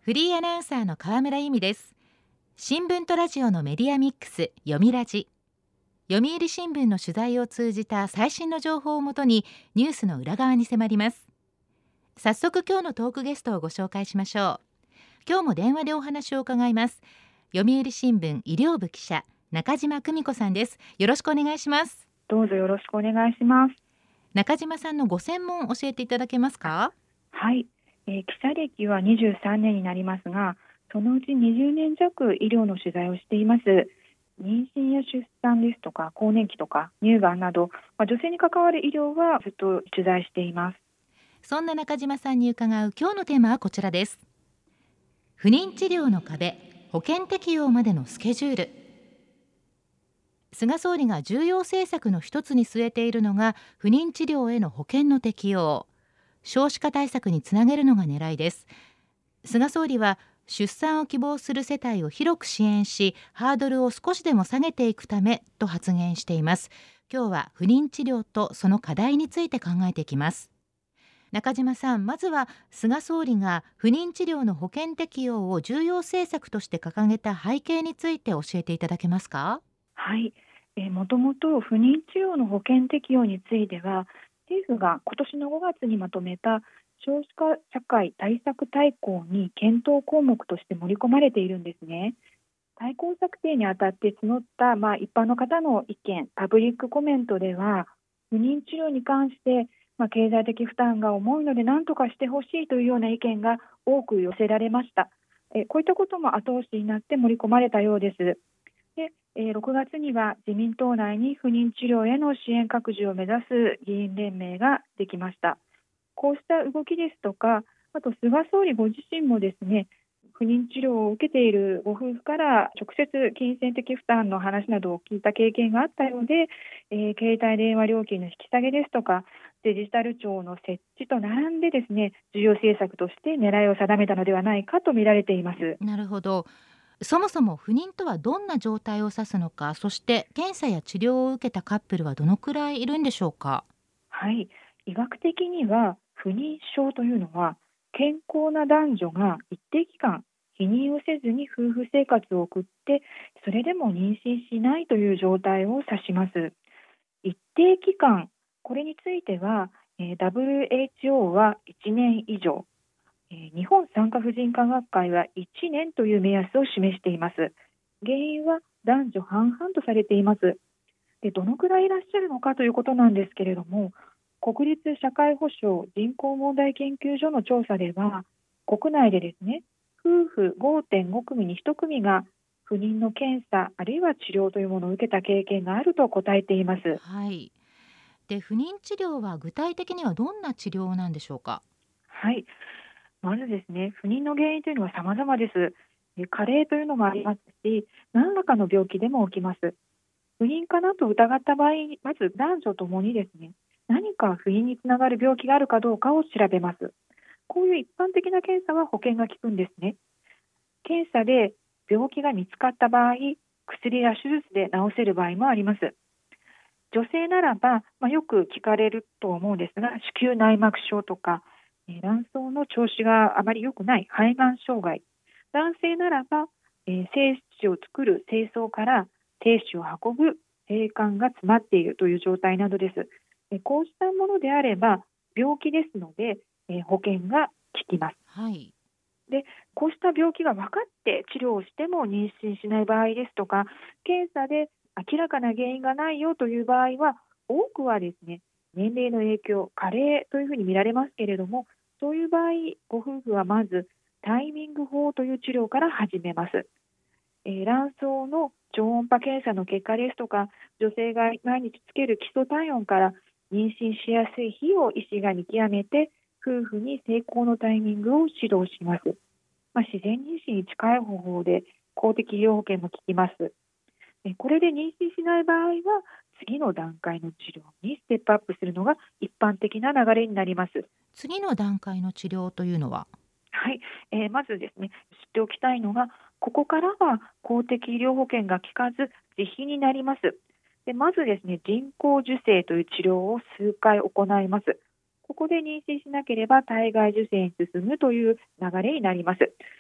フリーアナウンサーの河村由美です。新聞とラジオのメディアミックス、読みラジ。読売新聞の取材を通じた最新の情報をもとにニュースの裏側に迫ります。早速今日のトークゲストをご紹介しましょう。今日も電話でお話を伺います。読売新聞医療部記者、中島久美子さんです。よろしくお願いします。 どうぞよろしくお願いします。 中島さんのご専門教えていただけますか？ はい、記者歴は23年になりますが、そのうち20年弱医療の取材をしています。妊娠や出産ですとか更年期とか乳がんなど、女性に関わる医療はずっと取材しています。 そんな中島さんに伺う今日のテーマはこちらです。不妊治療の壁、保険適用までのスケジュール。菅総理が重要政策の一つに据えているのが不妊治療への保険の適用、少子化対策につなげるのが狙いです。菅総理は出産を希望する世帯を広く支援し、ハードルを少しでも下げていくためと発言しています。今日は不妊治療とその課題について考えていきます。中島さん、まずは菅総理が不妊治療の保険適用を重要政策として掲げた背景について教えていただけますか？ はい、もともと不妊治療の保険適用については、政府が今年の5月にまとめた少子化社会対策大綱に検討項目として盛り込まれているんですね。大綱策定にあたって募った、一般の方の意見、パブリックコメントでは、不妊治療に関して、経済的負担が重いので何とかしてほしいというような意見が多く寄せられました。こういったことも後押しになって盛り込まれたようです。で、6月には自民党内に不妊治療への支援拡充を目指す議員連盟ができました。こうした動きですとか、あと菅総理ご自身もですね、不妊治療を受けているご夫婦から直接金銭的負担の話などを聞いた経験があったようで、携帯電話料金の引き下げですとかデジタル庁の設置と並んでですね、重要政策として狙いを定めたのではないかと見られています。 なるほど。そもそも不妊とはどんな状態を指すのか、そして検査や治療を受けたカップルはどのくらいいるんでしょうか？ はい、医学的には不妊症というのは、健康な男女が一定期間避妊をせずに夫婦生活を送ってそれでも妊娠しないという状態を指します。一定期間、これについては、WHO は1年以上、日本産科婦人科学会は1年という目安を示しています。原因は男女半々とされています。で、どのくらいいらっしゃるのかということなんですけれども、国立社会保障人口問題研究所の調査では、国内でですね、夫婦5.5組に1組が不妊の検査あるいは治療というものを受けた経験があると答えています。 はい。で、不妊治療は具体的にはどんな治療なんでしょうか？ はい、まずですね、不妊の原因というのは様々です。加齢というのもありますし、何らかの病気でも起きます。不妊かなと疑った場合、まず男女ともにですね、何か不妊につながる病気があるかどうかを調べます。こういう一般的な検査は保険が効くんですね。検査で病気が見つかった場合、薬や手術で治せる場合もあります。女性ならば、よく聞かれると思うんですが、子宮内膜症とか、卵巣の調子があまり良くない肺がん障害。男性ならば、精子を作る精巣から精子を運ぶ精管が詰まっているという状態などです。こうしたものであれば病気ですので、保険が効きます。 はい。 で、こうした病気が分かって治療をしても妊娠しない場合ですとか、検査で明らかな原因がないよという場合は、多くはですね、年齢の影響、加齢というふうに見られますけれども、そういう場合、ご夫婦はまずタイミング法という治療から始めます。卵巣の超音波検査の結果ですとか、女性が毎日つける基礎体温から妊娠しやすい日を医師が見極めて、夫婦に成功のタイミングを指導します。自然妊娠に近い方法で公的医療保険も効きます。これで妊娠しない場合は次の段階の治療にステップアップするのが一般的な流れになります。 次の段階の治療というのは？ はい、まずですね、知っておきたいのが、ここからは公的医療保険が効かず自費になります。で、まずですね、人工授精という治療を数回行います。ここで妊娠しなければ体外受精に進むという流れになります。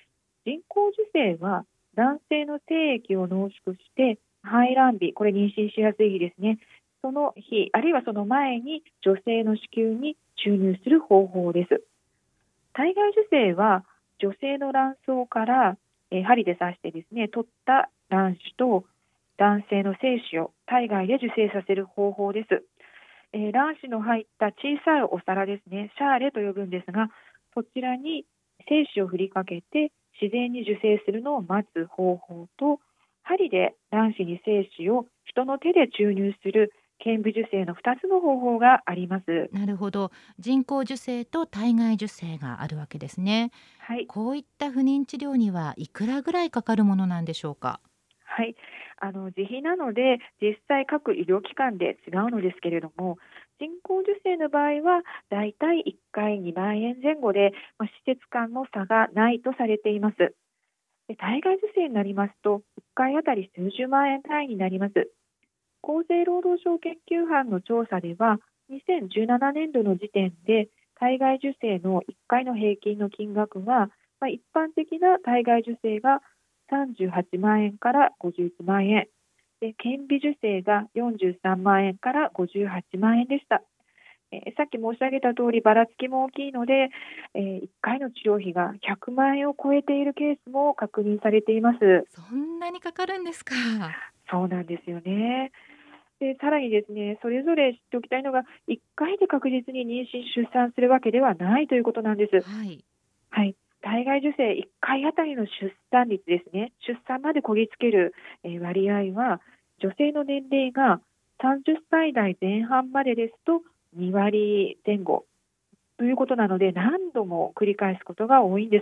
人工授精は男性の精液を濃縮して排卵日、これ妊娠しやすい日ですね、その日あるいはその前に女性の子宮に注入する方法です。体外受精は女性の卵巣から、針で刺してですね取った卵子と男性の精子を体外で受精させる方法です。卵子の入った小さいお皿ですね、シャーレと呼ぶんですが、そちらに精子を振りかけて自然に受精するのを待つ方法と、針で卵子に精子を人の手で注入する顕微授精の2つの方法があります。 なるほど。人工授精と体外受精があるわけですね。 はい、 こういった不妊治療にはいくらぐらいかかるものなんでしょうか？ はい、自費なので実際各医療機関で違うのですけれども、人工授精の場合はだいたい1回2万円前後で、施設間の差がないとされています。で、体外受精になりますと1回あたり数十万円単位になります。厚生労働省研究班の調査では2017年度の時点で体外受精の1回の平均の金額は、一般的な体外受精が38万円から51万円で、顕微授精が43万円から58万円でした。さっき申し上げた通りばらつきも大きいので、1回の治療費が100万円を超えているケースも確認されています。 そんなにかかるんですか？ そうなんですよね。で、さらにですね、それぞれ知っておきたいのが、1回で確実に妊娠出産するわけではないということなんです。 はい。 はい。体外受精1回あたりの出産率ですね、出産までこぎつける、割合は、女性の年齢が30歳代前半までですと2割前後ということなので、何度も繰り返すことが多いんです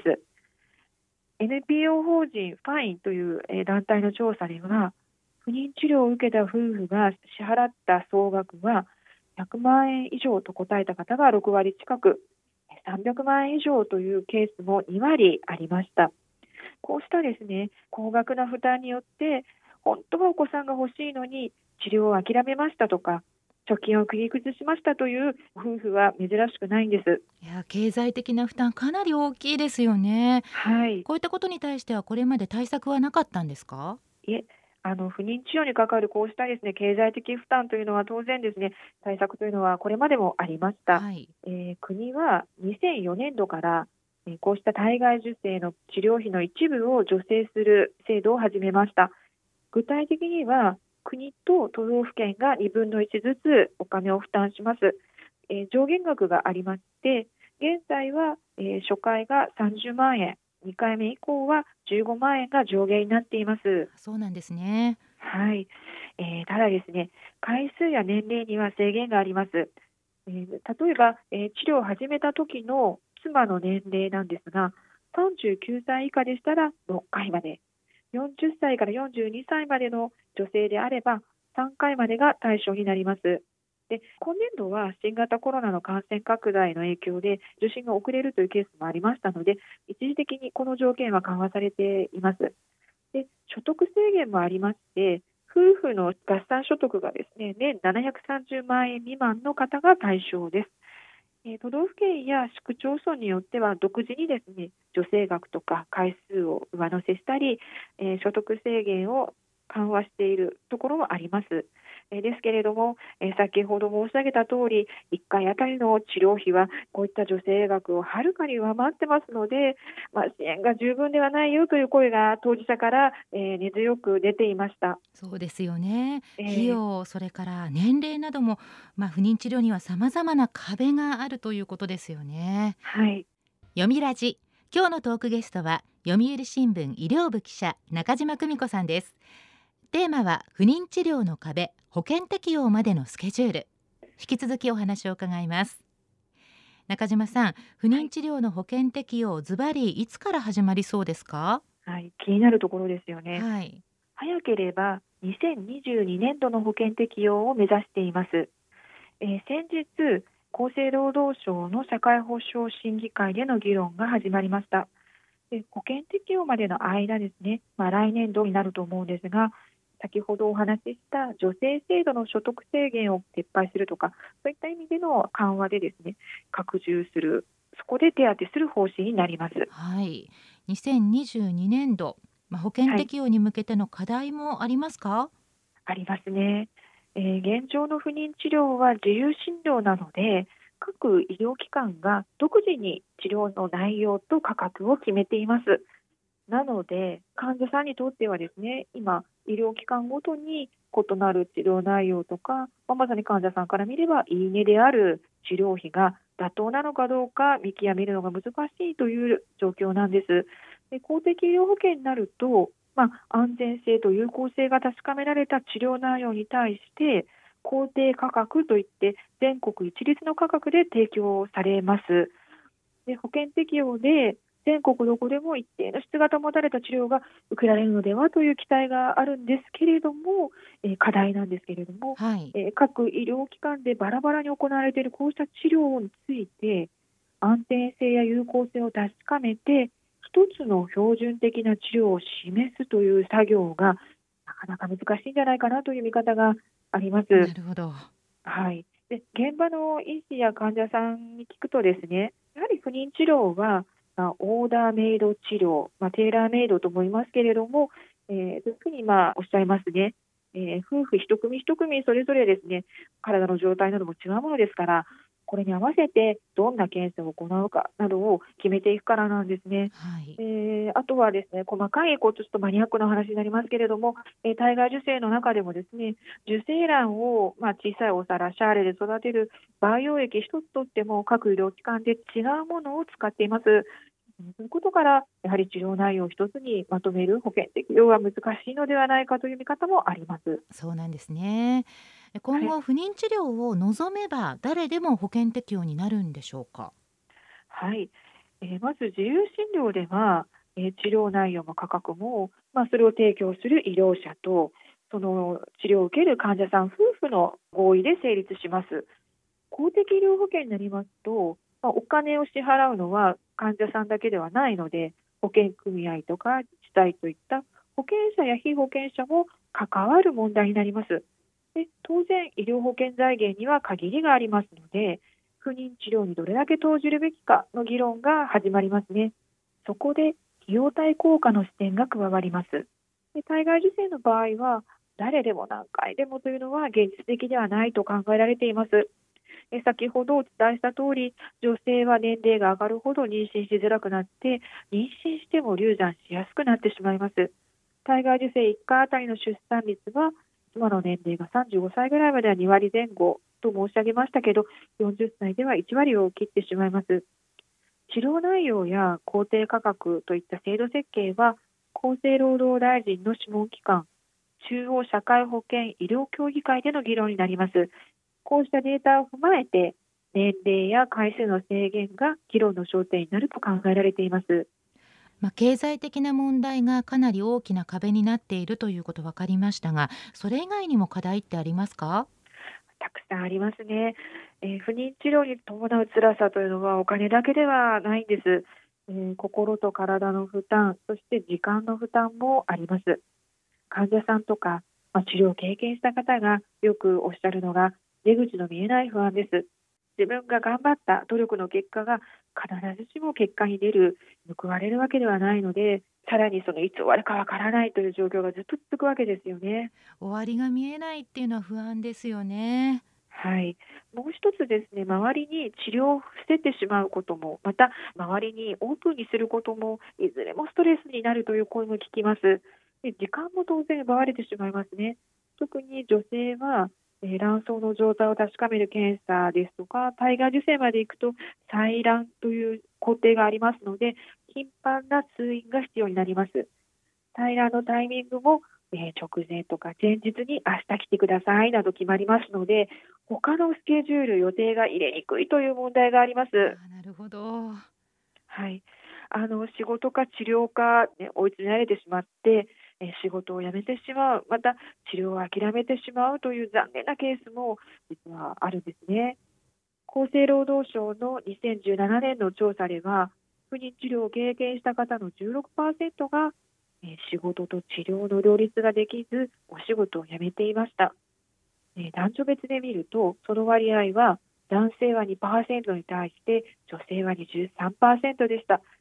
。NPO 法人ファインという、団体の調査では、不妊治療を受けた夫婦が支払った総額は100万円以上と答えた方が6割近く、300万円以上というケースも2割ありました。こうしたですね、高額な負担によって、本当はお子さんが欲しいのに治療を諦めましたとか、貯金を切り崩しましたという夫婦は珍しくないんです。 いや、経済的な負担かなり大きいですよね。 はい。 こういったことに対してはこれまで対策はなかったんですか？ いえ、不妊治療にかかるこうしたですね、経済的負担というのは当然ですね、対策というのはこれまでもありました。 はい。 国は2004年度から、こうした体外受精の治療費の一部を助成する制度を始めました。具体的には国と都道府県が2分の1ずつお金を負担します。上限額がありまして、現在は、初回が30万円、2回目以降は15万円が上限になっています。 そうなんですね。 はい、ただですね、回数や年齢には制限があります。例えば、治療を始めた時の妻の年齢なんですが、39歳以下でしたら6回まで、40歳から42歳までの女性であれば3回までが対象になります。で、今年度は新型コロナの感染拡大の影響で受診が遅れるというケースもありましたので、一時的にこの条件は緩和されています。で、所得制限もありまして、夫婦の合算所得がですね、年730万円未満の方が対象です。都道府県や市区町村によっては独自にですね、助成額とか回数を上乗せしたり、所得制限を緩和しているところもあります。ですけれども、先ほど申し上げた通り、1回あたりの治療費はこういった助成額をはるかに上回ってますので、支援が十分ではないよという声が当事者から、根強く出ていました。 そうですよね。費えー用、それから年齢なども、不妊治療には様々な壁があるということですよね。 はい。 読みラジ。今日のトークゲストは読売新聞医療部記者中島久美子さんです。テーマは不妊治療の壁、保険適用までのスケジュール。引き続きお話を伺います。中島さん、不はい。 妊治療の保険適用、ズバリいつから始まりそうですか？ はい。気になるところですよね。 はい。 早ければ2022年度の保険適用を目指しています。先日、厚生労働省の社会保障審議会での議論が始まりました。で、保険適用までの間ですね、来年度になると思うんですが、先ほどお話しした助成制度の所得制限を撤廃するとか、そういった意味での緩和でですね、拡充する、そこで手当てする方針になります。 はい。 2022年度、保険はい、 適用に向けての課題もありますか？ ありますね。現状の不妊治療は自由診療なので、各医療機関が独自に治療の内容と価格を決めています。なので、患者さんにとってはですね、今、医療機関ごとに異なる治療内容とか、まさに患者さんから見れば、いいねである治療費が妥当なのかどうか見極めるのが難しいという状況なんです。で、公的医療保険になると、安全性と有効性が確かめられた治療内容に対して、公定価格といって全国一律の価格で提供されます。で、保険適用で全国どこでも一定の質が保たれた治療が受けられるのではという期待があるんですけれども、課題なんですけれども、 はい。 各医療機関でバラバラに行われているこうした治療について、安定性や有効性を確かめて、一つの標準的な治療を示すという作業がなかなか難しいんじゃないかなという見方があります。 なるほど。 はい。で、現場の医師や患者さんに聞くとですね、やはり不妊治療は、オーダーメイド治療、テーラーメイドと思いますけれども、特におっしゃいますね、夫婦一組一組それぞれですね、体の状態なども違うものですから、これに合わせてどんな検査を行うかなどを決めていくからなんですね。 はい。 あとはですね、細かいちょっとマニアックな話になりますけれども、体外受精の中でもですね、受精卵を、小さいお皿、シャーレで育てる培養液一つとっても各医療機関で違うものを使っています。そういうことから、やはり治療内容を一つにまとめる保険適用は難しいのではないかという見方もあります。 そうなんですね。今はい。 後不妊治療を望めば誰でも保険適用になるんでしょうか？ はい。まず自由診療では、治療内容も価格も、それを提供する医療者と、その治療を受ける患者さん夫婦の合意で成立します。公的医療保険になりますと、お金を支払うのは患者さんだけではないので、保険組合とか自治体といった保険者や被保険者も関わる問題になります。で、当然、医療保険財源には限りがありますので、不妊治療にどれだけ投じるべきかの議論が始まりますね。そこで、費用対効果の視点が加わります。で、体外受精の場合は、誰でも何回でもというのは現実的ではないと考えられています。先ほどお伝えした通り、女性は年齢が上がるほど妊娠しづらくなって、妊娠しても流産しやすくなってしまいます。体外受精1回あたりの出産率は、今の年齢が35歳ぐらいまでは2割前後と申し上げましたけど、40歳では1割を切ってしまいます。治療内容や公定価格といった制度設計は、厚生労働大臣の諮問機関、中央社会保険医療協議会での議論になります。こうしたデータを踏まえて、年齢や回数の制限が議論の焦点になると考えられています。 経済的な問題がかなり大きな壁になっているということ分かりましたが、それ以外にも課題ってありますか？ たくさんありますね。不妊治療に伴う辛さというのはお金だけではないんです。心と体の負担、そして時間の負担もあります。患者さんとか、治療を経験した方がよくおっしゃるのが、出口の見えない不安です。自分が頑張った努力の結果が必ずしも結果に出る、報われるわけではないので、さらにそのいつ終わるかわからないという状況がずっと続くわけですよね。 終わりが見えないっていうのは不安ですよね。 はい。もう一つですね、周りに治療を伏せてしまうことも、また周りにオープンにすることも、いずれもストレスになるという声も聞きます。で、時間も当然奪われてしまいますね。特に女性は、卵巣の状態を確かめる検査ですとか、体外受精まで行くと採卵という工程がありますので、頻繁な通院が必要になります。採卵のタイミングも、直前とか前日に明日来てくださいなど決まりますので、他のスケジュール、予定が入れにくいという問題があります。 なるほど。 はい。仕事か治療か、追い詰められてしまって、仕事を辞めてしまう、また治療を諦めてしまうという残念なケースも実はあるんですね。厚生労働省の2017年の調査では、不妊治療を経験した方の16%が、仕事と治療の両立ができず、お仕事を辞めていました。男女別で見ると、その割合は男性は2%に対して女性は23%でした。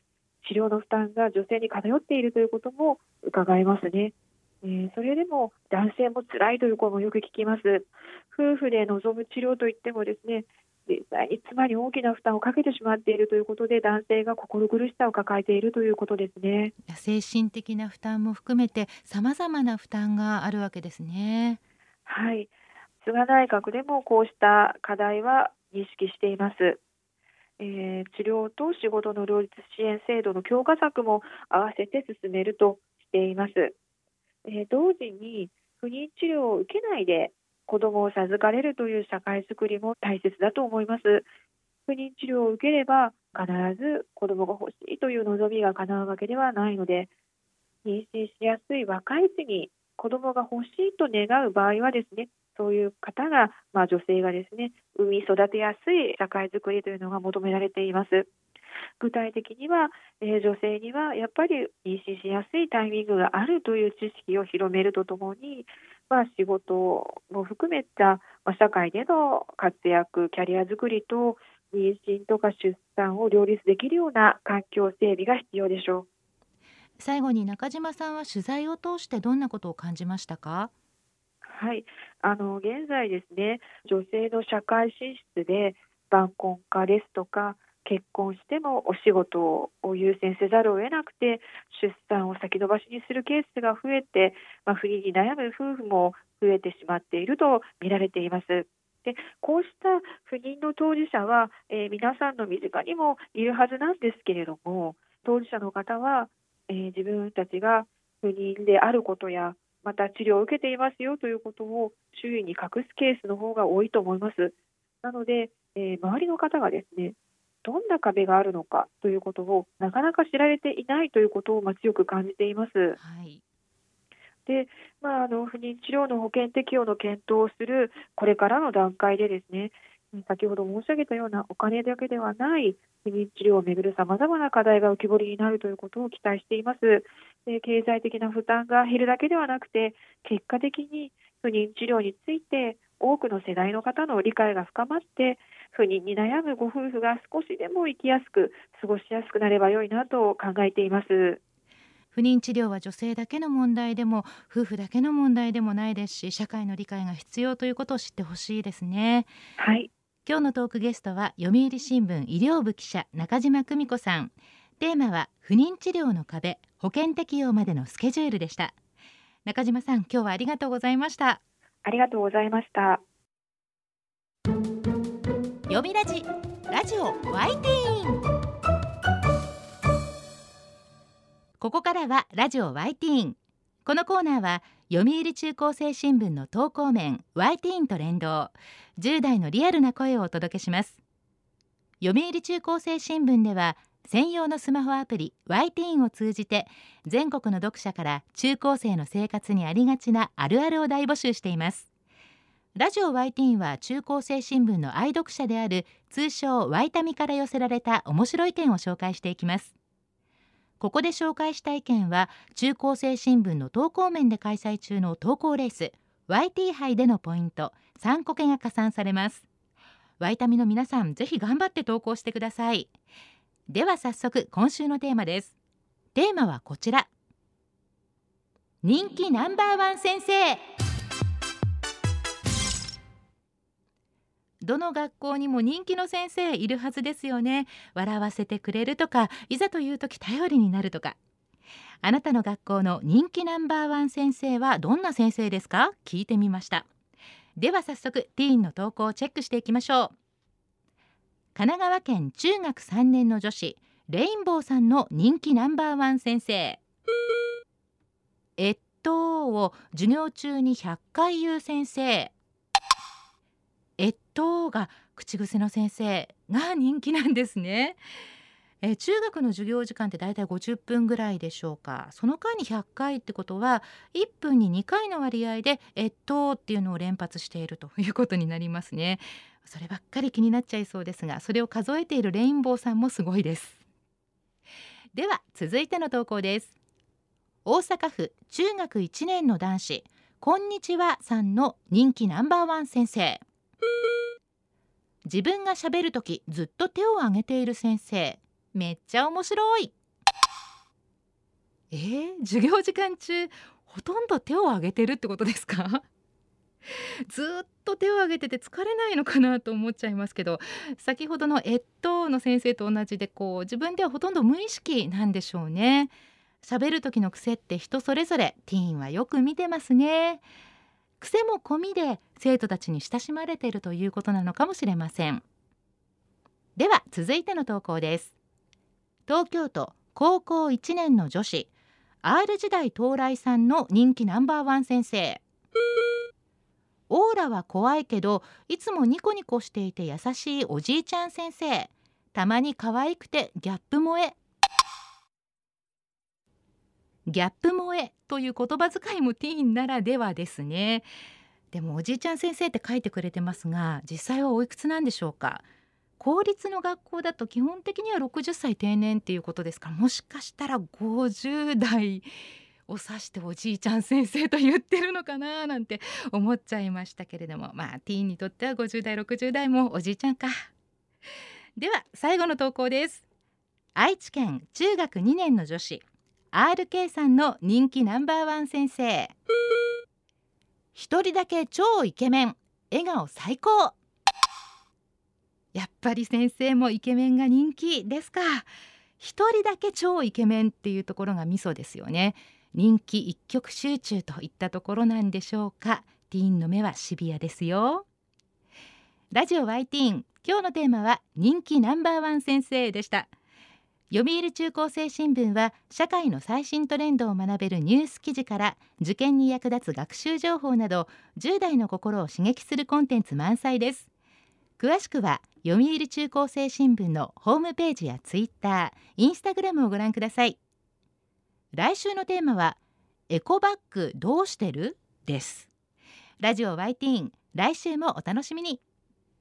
治療の負担が女性に偏っているということも伺えますね。それでも男性も辛いという声もよく聞きます。夫婦で望む治療といってもですね、実際に妻に大きな負担をかけてしまっているということで、男性が心苦しさを抱えているということですね。 精神的な負担も含めて様々な負担があるわけですね。 はい、菅内閣でもこうした課題は認識しています。治療と仕事の両立支援制度の強化策も合わせて進めるとしています。同時に不妊治療を受けないで子どもを授かれるという社会づくりも大切だと思います。不妊治療を受ければ必ず子どもが欲しいという望みが叶うわけではないので、妊娠しやすい若いうちに子どもが欲しいと願う場合はですね、そういう方が、女性がですね、産み育てやすい社会づくりというのが求められています。具体的には、女性にはやっぱり妊娠しやすいタイミングがあるという知識を広めるとともに、仕事も含めた、社会での活躍、キャリアづくりと妊娠とか出産を両立できるような環境整備が必要でしょう。 最後に中島さんは取材を通してどんなことを感じましたか？ はい、現在ですね、女性の社会進出で晩婚化ですとか、結婚してもお仕事を優先せざるを得なくて出産を先延ばしにするケースが増えて、不妊に悩む夫婦も増えてしまっていると見られています。で、こうした不妊の当事者は、皆さんの身近にもいるはずなんですけれども、当事者の方は、自分たちが不妊であることや、また治療を受けていますよということを周囲に隠すケースの方が多いと思います。なので、周りの方がですね、どんな壁があるのかということをなかなか知られていないということを強く感じています。 はい。 で、不妊治療の保険適用の検討をするこれからの段階でですね、先ほど申し上げたようなお金だけではない不妊治療をめぐるさまざまな課題が浮き彫りになるということを期待しています。で、経済的な負担が減るだけではなくて、結果的に不妊治療について多くの世代の方の理解が深まって、不妊に悩むご夫婦が少しでも生きやすく過ごしやすくなれば良いなと考えています。 不妊治療は女性だけの問題でも夫婦だけの問題でもないですし、社会の理解が必要ということを知ってほしいですね。 はい。 今日のトークゲストは読売新聞医療部記者中島久美子さん。テーマは不妊治療の壁、保険適用までのスケジュールでした。中島さん、今日はありがとうございました。 ありがとうございました。 読みラジオワイティーン。ここからはラジオワイティーン。このコーナーは読売中高生新聞の投稿面ワイティーンと連動、10代のリアルな声をお届けします。読売中高生新聞では専用のスマホアプリワイティーンを通じて全国の読者から中高生の生活にありがちなあるあるを大募集しています。ラジオワイティーンは中高生新聞の愛読者である通称ワイタミから寄せられた面白い意見を紹介していきます。ここで紹介した意見は中高生新聞の投稿面で開催中の投稿レース YT 杯でのポイント3個が加算されます。ワイタミの皆さん、ぜひ頑張って投稿してください。では早速今週のテーマです。テーマはこちら。人気ナンバーワン先生。どの学校にも人気の先生いるはずですよね。笑わせてくれるとか、いざという時頼りになるとか。あなたの学校の人気ナンバーワン先生はどんな先生ですか？聞いてみました。では早速ティーンの投稿をチェックしていきましょう。神奈川県中学3年の女子レインボーさんの人気ナンバーワン先生。を授業中に100回言う先生。が口癖の先生が人気なんですね。中学の授業時間ってだいたい50分ぐらいでしょうか。その間に100回ってことは1分に2回の割合でっていうのを連発しているということになりますね。そればっかり気になっちゃいそうですが、それを数えているレインボーさんもすごいです。では続いての投稿です。大阪府中学1年の男子こんにちはさんの人気ナンバーワン先生。自分がしゃべるときずっと手を挙げている先生。めっちゃ面白い。 授業時間中ほとんど手を挙げてるってことですか？ずっと手を挙げてて疲れないのかなと思っちゃいますけど、先ほどのの先生と同じで自分ではほとんど無意識なんでしょうね。喋る時の癖って人それぞれ、ティーンはよく見てますね。癖も込みで生徒たちに親しまれているということなのかもしれません。では続いての投稿です。東京都高校1年の女子 R 時代到来さんの人気ナンバーワン先生。オーラは怖いけどいつもニコニコしていて優しいおじいちゃん先生。たまに可愛くてギャップ萌え。ギャップ萌えという言葉遣いもティーンならではですね。でもおじいちゃん先生って書いてくれてますが、実際はおいくつなんでしょうか。公立の学校だと基本的には60歳定年っていうことですから、もしかしたら50代を指しておじいちゃん先生と言ってるのかななんて思っちゃいましたけれども、ティーンにとっては50代60代もおじいちゃんか。では最後の投稿です。愛知県中学2年の女子 RK さんの人気ナンバーワン先生。一人だけ超イケメン、笑顔最高。やっぱり先生もイケメンが人気ですか。一人だけ超イケメンっていうところがミソですよね。人気一極集中といったところなんでしょうか。ティーンの目はシビアですよ。ラジオ Y ティーン、今日のテーマは人気ナンバーワン先生でした。読売中高生新聞は社会の最新トレンドを学べるニュース記事から受験に役立つ学習情報など10代の心を刺激するコンテンツ満載です。詳しくは読売中高生新聞のホームページやツイッター、インスタグラムをご覧ください。来週のテーマはエコバッグどうしてるです。ラジオ Y ティーン、来週もお楽しみに。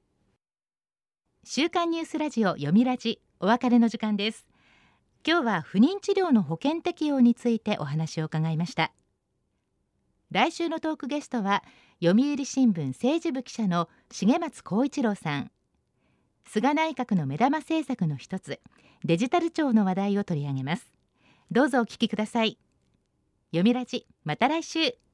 週刊ニュースラジオ読みラジ、お別れの時間です。今日は不妊治療の保険適用についてお話を伺いました。来週のトークゲストは読売新聞政治部記者の重松光一郎さん。菅内閣の目玉政策の一つ、デジタル庁の話題を取り上げます。どうぞお聞きください。読みラジ、また来週。